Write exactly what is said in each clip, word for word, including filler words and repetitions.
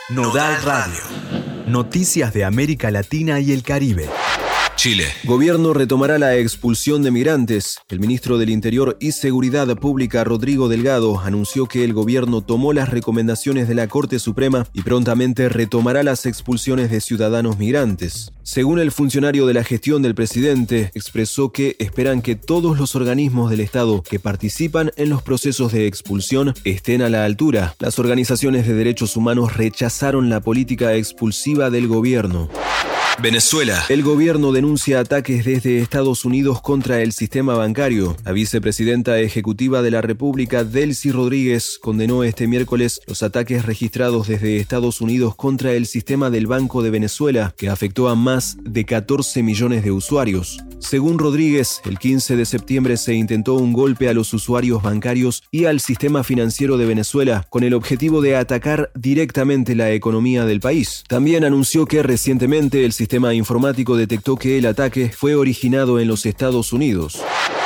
Nodal Radio. Noticias de América Latina y el Caribe. Chile. Gobierno retomará la expulsión de migrantes. El ministro del Interior y Seguridad Pública, Rodrigo Delgado, anunció que el gobierno tomó las recomendaciones de la Corte Suprema y prontamente retomará las expulsiones de ciudadanos migrantes. Según el funcionario de la gestión del presidente, expresó que esperan que todos los organismos del Estado que participan en los procesos de expulsión estén a la altura. Las organizaciones de derechos humanos rechazaron la política expulsiva del gobierno. Venezuela. El gobierno denuncia ataques desde Estados Unidos contra el sistema bancario. La vicepresidenta ejecutiva de la República, Delcy Rodríguez, condenó este miércoles los ataques registrados desde Estados Unidos contra el sistema del Banco de Venezuela, que afectó a más de catorce millones de usuarios. Según Rodríguez, el quince de septiembre se intentó un golpe a los usuarios bancarios y al sistema financiero de Venezuela con el objetivo de atacar directamente la economía del país. También anunció que recientemente el sistema El sistema informático detectó que el ataque fue originado en los Estados Unidos.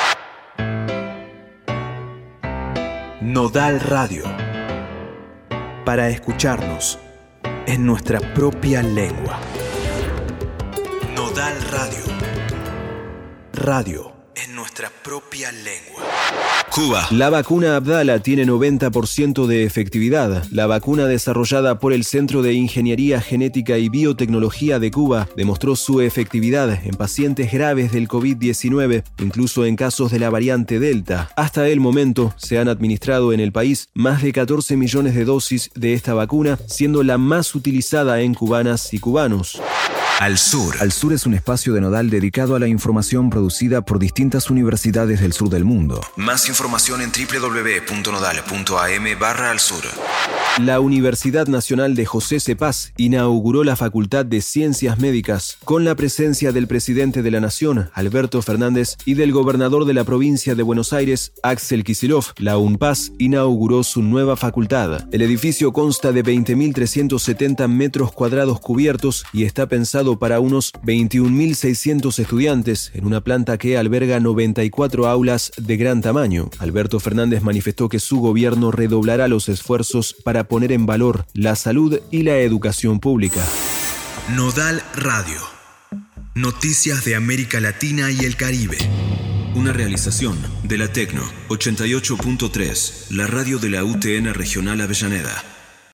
Nodal Radio. Para escucharnos en nuestra propia lengua. Nodal Radio. Radio en nuestra propia lengua. Cuba. La vacuna Abdala tiene noventa por ciento de efectividad. La vacuna desarrollada por el Centro de Ingeniería Genética y Biotecnología de Cuba demostró su efectividad en pacientes graves del covid diecinueve, incluso en casos de la variante Delta. Hasta el momento se han administrado en el país más de catorce millones de dosis de esta vacuna, siendo la más utilizada en cubanas y cubanos. Al Sur. Al Sur es un espacio de Nodal dedicado a la información producida por distintas universidades del sur del mundo. Más información en doble u doble u doble u punto nodal punto a m barra al sur. La Universidad Nacional de José Cepaz inauguró la Facultad de Ciencias Médicas con la presencia del presidente de la Nación, Alberto Fernández, y del gobernador de la provincia de Buenos Aires, Axel Kicillof. La UNPAS inauguró su nueva facultad. El edificio consta de veinte mil trescientos setenta metros cuadrados cubiertos y está pensado para unos veintiún mil seiscientos estudiantes en una planta que alberga noventa y cuatro aulas de gran tamaño. Alberto Fernández manifestó que su gobierno redoblará los esfuerzos para poner en valor la salud y la educación pública. Nodal Radio. Noticias de América Latina y el Caribe. Una realización de la Tecno ochenta y ocho punto tres, la radio de la U T N Regional Avellaneda.